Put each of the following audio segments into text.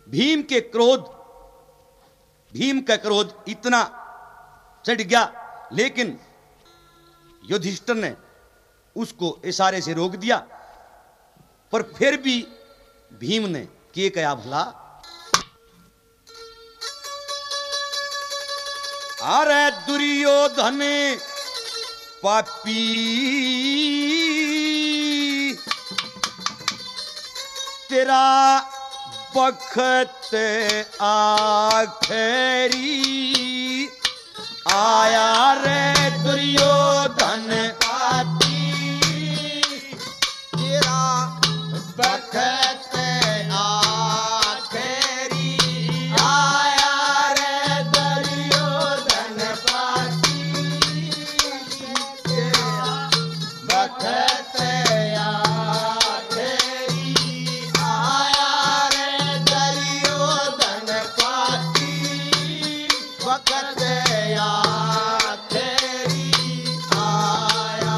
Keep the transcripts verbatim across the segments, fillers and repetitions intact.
भीम के क्रोध भीम का क्रोध इतना चढ़ गया, लेकिन युधिष्ठिर ने उसको इशारे से रोक दिया। पर फिर भी भीम ने के कया भला, अरे दुर्योधन पापी तेरा बखत आखरी आया रे दुर्योधन पापी तेरा बखत आखरी आया रे दुर्योधन पापी तेरा बखत आखरी आया रे दुर्योधन पापी बखत आखरी आया।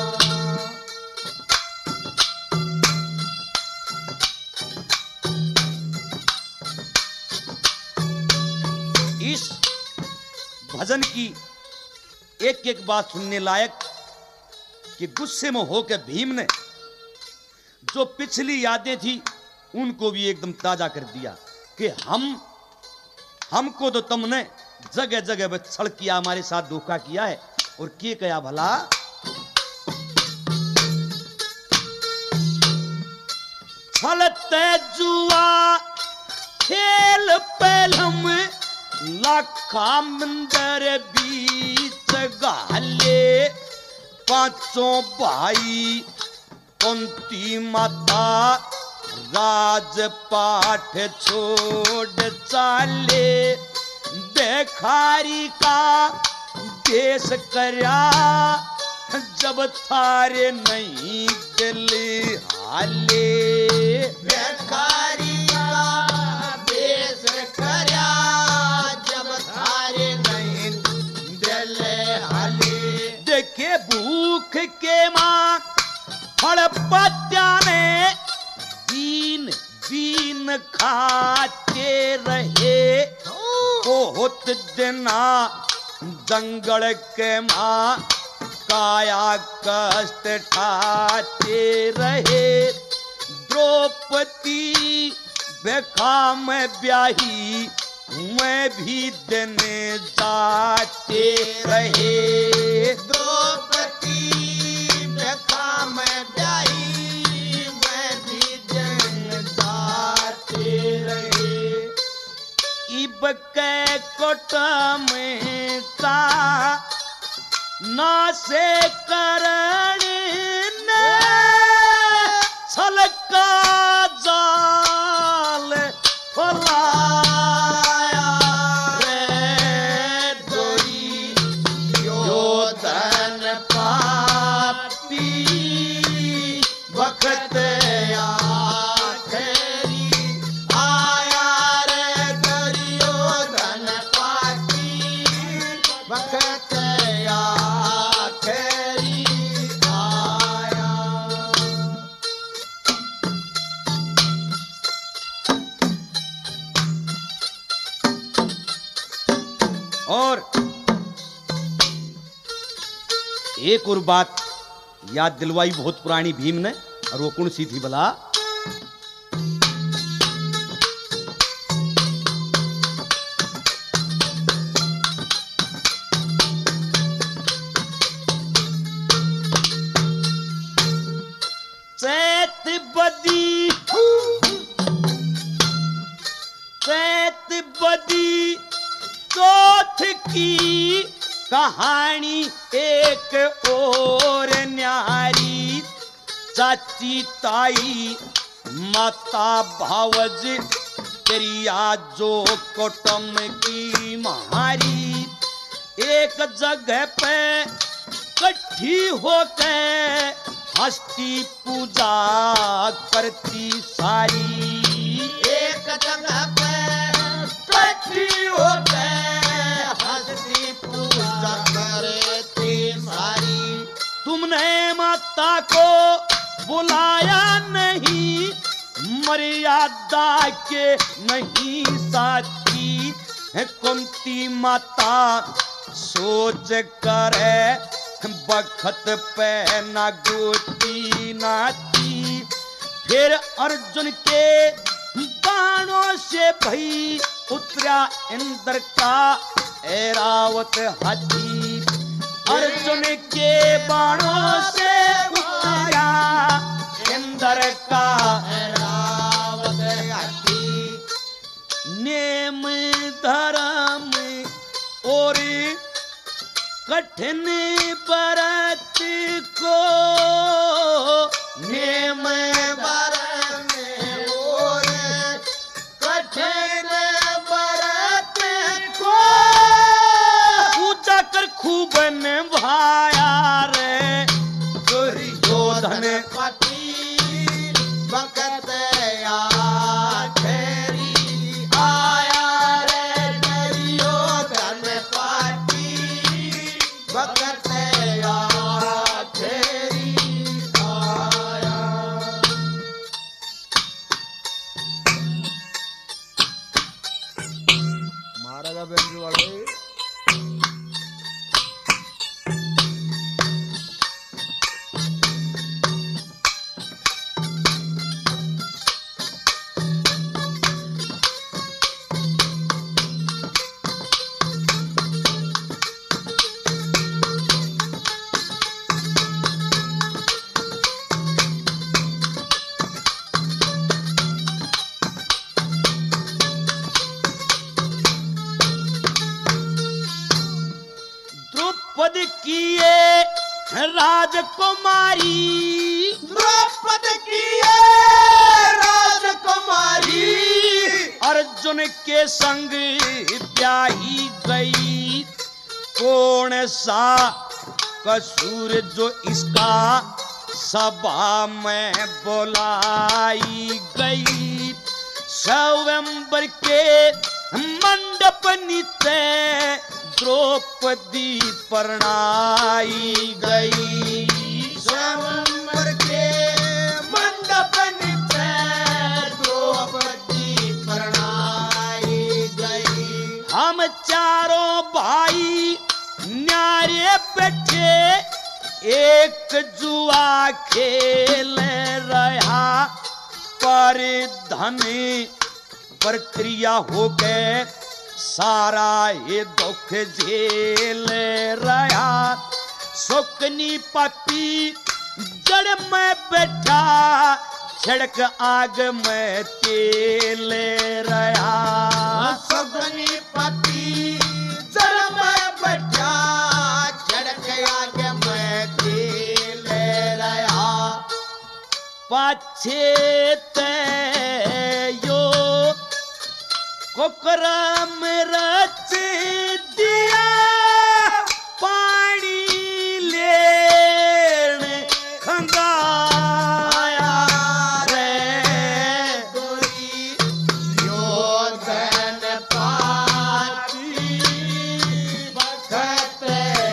इस भजन की एक एक बात सुनने लायक कि गुस्से में होकर भीम ने जो पिछली यादें थी उनको भी एकदम ताजा कर दिया कि हम हमको तो तुमने जगह जगह पर छल किया, हमारे साथ धोखा किया है। और के कया भला, छलते जुआ खेल पहलम लाखा मंदिर बीच गाले पांचों भाई कुंती माता राजपाठ छोड़ चाले बेखारी का देश करया जब थारे नहीं दिल हाले बेखारी का देश करया जब थारे नहीं दिल हाले देखे भूख के मां फल पत्या ने बीन बीन खाते रहे बहुत दिना जंगल के मां काया कष्ट ठाते रहे द्रौपदी बेखा में ब्याही मैं भी दिन जाते रहे द्रौपदी बेखा में ब्याही मैं भी दिन जाते रहे इब के कोट में का ना से करण ने छलका जाल फलाया रे दुर्योधन पापी वक्त आखरी आया रे दुर्योधन पापी वक्त आखरी आया। और एक और बात याद दिलवाई बहुत पुरानी भीम ने, और वो कौन सी थी भला, चैत बदी चैत बदी चौथ की कहानी एक और न्यारी चाची ताई माता भावज तेरिया जो कुटुम की महारी एक जगह पे इकट्ठी होकर हस्ती पूजा करती सारी एक जगह पे इकट्ठी होकर हंसती पूजा करती सारी तुमने माता को बुलाया नहीं, मर्यादा के नहीं साथी है कुंती माता सोच करे बखत पे ना गोती नाती। फिर अर्जुन के बाणों से भई उतरा इंद्र का ऐरावत हाथी। अर्जुन के बाणों से उतरा इंद्र का ऐरावत हाथी। नेम धर्म और कठिन व्रत को नेम बरन और कठिन व्रत को पूजा कर खूब निभाया रे दुर्योधन। पति बकत आखरी आया रे दुर्योधन पति बकत आखरी आया। महाराजा बेंजू वाले द्रौपदी किए राजकुमारी द्रौपदी की राजकुमारी अर्जुन के संग ब्याही गई। कौन सा कसूर जो इसका सभा में बुलाई गई। स्वयंवर के मंडप नीचे द्रौपदी परणाई गई। स्वयंवर के मंडप नीचे द्रौपदी परणाई गई। हम चारों भाई न्यारे बैठे एक जुआ खेल रहा पर धन प्रक्रिया हो गए सारा ये दुख झेल रहा। सुकनी पपी जड़ में बैठा छिड़क आग में तेल रहा। सुकनी पति जड़ में बैठा छिड़क आग में तेल रहा। पाछे ते यो कोकरम रच दिया पानी लेन खंगाया रे दुर्योधन पाती बखत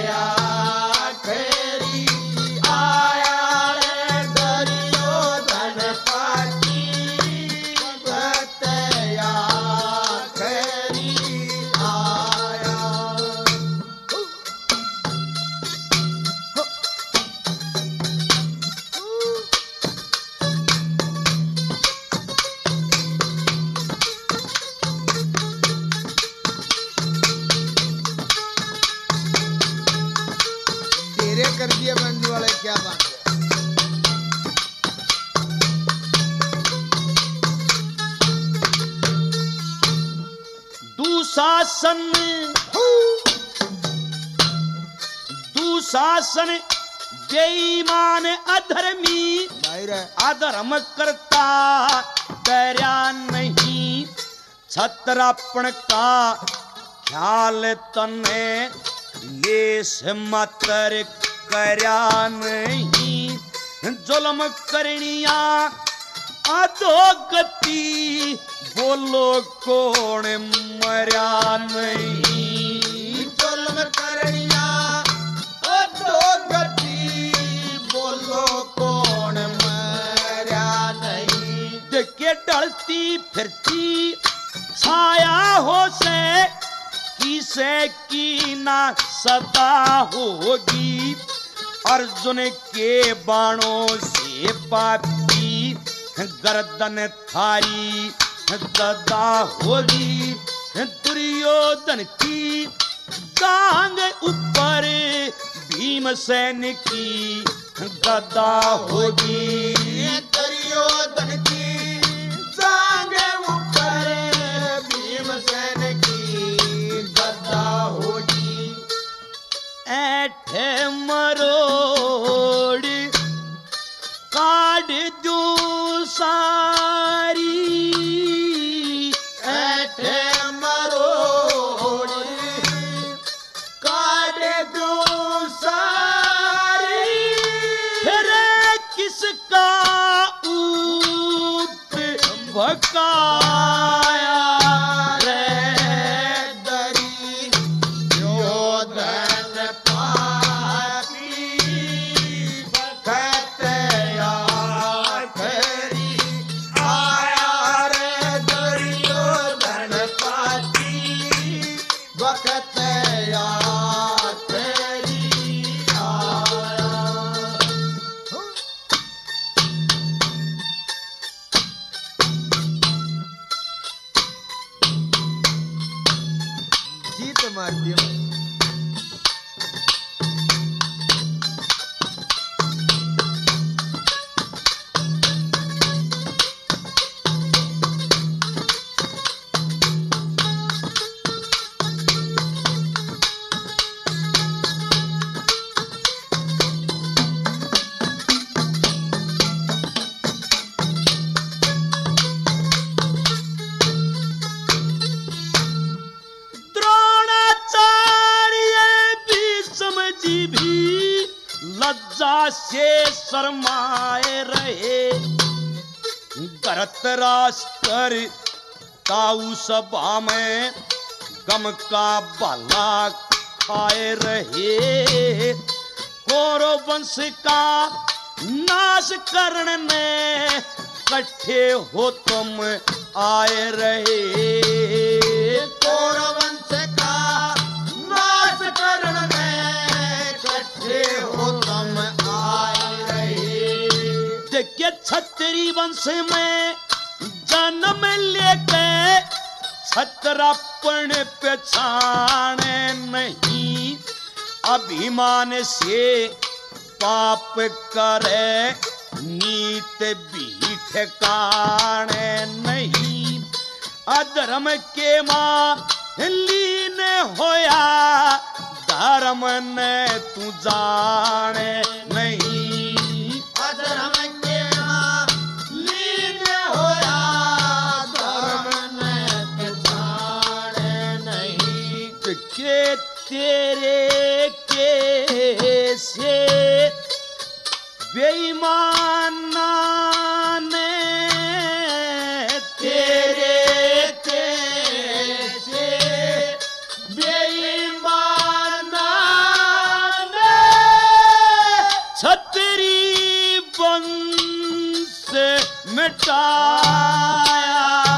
आखरी आया रे दुर्योधन पाती बखत आखरी आया। तेरे कर दिए मंजू वाले क्या बात है। दुशासन दुशासन बेईमान अधर्मी भाई रे अधर्म करता डरा नहीं। छत्रापण का ख्याल तने लेस मात्र करया नहीं। जुल्म करनिया अधोगति बोलो कौन मरा नहीं। जुल्म करनिया अधोगति बोलो कौन मरा नहीं। टिकट ढलती फिरती छाया हो से किसे की ना सदा होगी। अर्जुन के बाणों से पापी गर्दन थारी गदा होगी। दुर्योधन की टांग ऊपर भीमसेन की गदा होगी। दुर्योधन की टांग ऊपर भीमसेन की गदा होगी। ऐठे मरोड़ काट दो सारी। ऐठे मरोड़ काट दो सारी। फिर किसका ऊट भकाया रे दरी योधन पापी कहते आखरी आया रे दुर्योधन पापी वक्त आखरी आया। जीत मार दिया। द्रोणाचार्य भीष्म जी भी लज्जा से शर्माए रहे। धृतराष्ट्र ताऊ सभा में गम का बाला खाए रहे। कौरव वंश का नाश करने इकट्ठे हो तुम आए रहे। कौरवंश का नाश करने इकट्ठे हो तुम आए रहे। देखिए क्षत्रिय वंश में जन्म लेके छत्रपन पहचाने नहीं। अभिमान से पाप करे नीत भी ठिकाने नहीं। अधर्म के मां लीन होया धर्म ने तू जाने नहीं। अधर्म के मां लीन होया धर्म ने जाने नहीं। के तेरे के से बेईमाना ने तेरे कैसे बेईमाना ने छतरी वंश मिटाया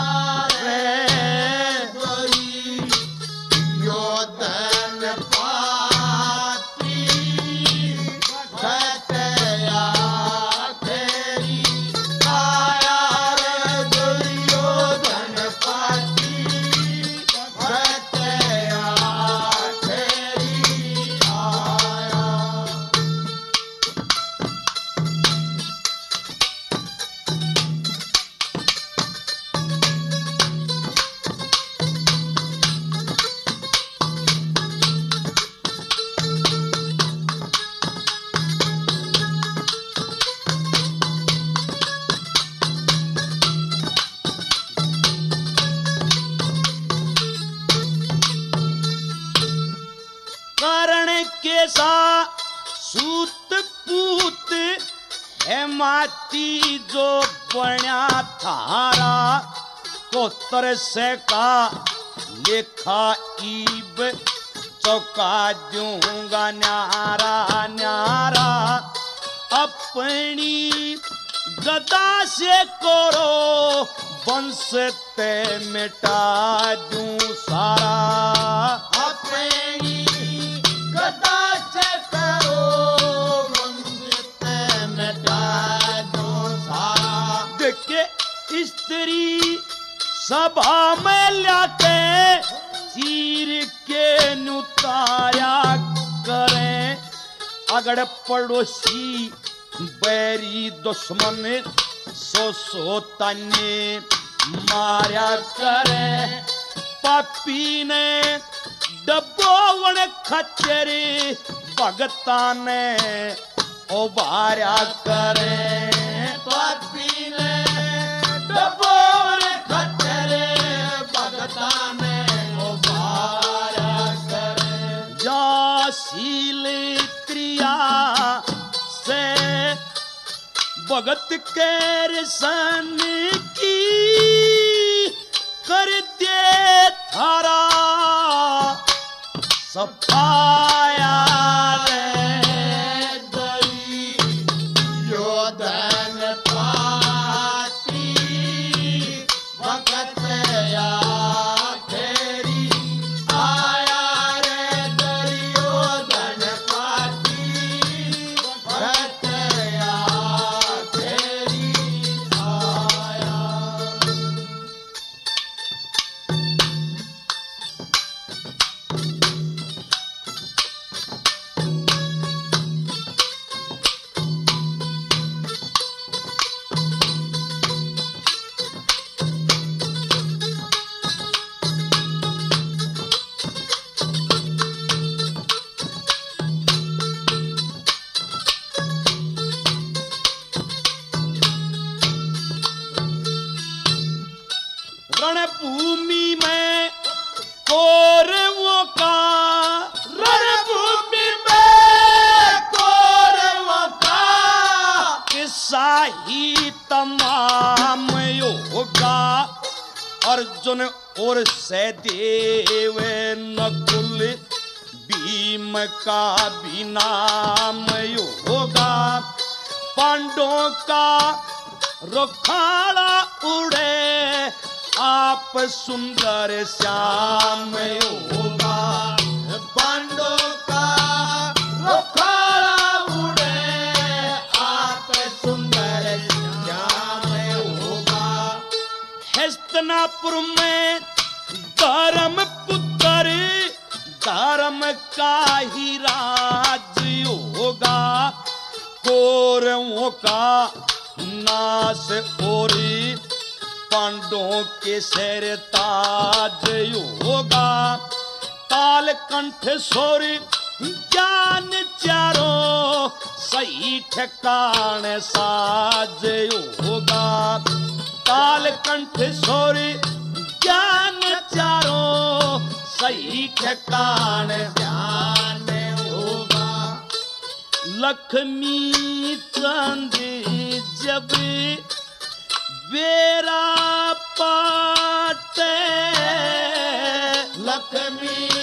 रे। योधन पापी खतया तेरी आया रे। दुर्योधन पापी खतया तेरी आया। कर्ण के सा सूत पूत है माती जो बण्या थारा। कोतर से का लेखा ईब चौका दूंगा न्यारा न्यारा। अपनी गदा से करो वंश ते मिटा दूं सारा अपनी गदा से करो वंशते मिटा दो सारा। देखे स्त्री सभा में लाके चीर के नुताया करें अगड़ पड़ोसी बैरी दुश्मन सो सो तन्ने मारा करे। पापी ने डब्बोवण खचरे भगता ने उबारा करे। पापी ने डबोर खचरे भगता ने उबारा करे। या शील क्रिया से भगत के रसन की कर दे थारा सफाया रे दई योधन पाती भगत या तेरी आया रे दुर्योधन पाती भगत या तेरी आया। रणभूमि में कौरवों का रणभूमि में कौरवों का किस्सा ही तमाम होगा। अर्जुन और सहदेव नकुल भीम का भी नाम होगा। पांडवों का रुखाड़ा उड़े आप सुंदर श्याम होगा। पांडवों का रुखाड़ा उड़े आप सुंदर श्याम होगा। हस्तिनापुर में धर्म पुत्र धर्म का ही राज होगा। कौरवों का नाश और पांडवों के सिर ताज होगा। ताल कंठ सोर ज्ञान चारों सही ठिकाने साज होगा। ताल कंठ सोर ज्ञान चारों सही ठिकाने ध्यान होगा। लक्ष्मी चंद जब बेरा पाटे लक्ष्मी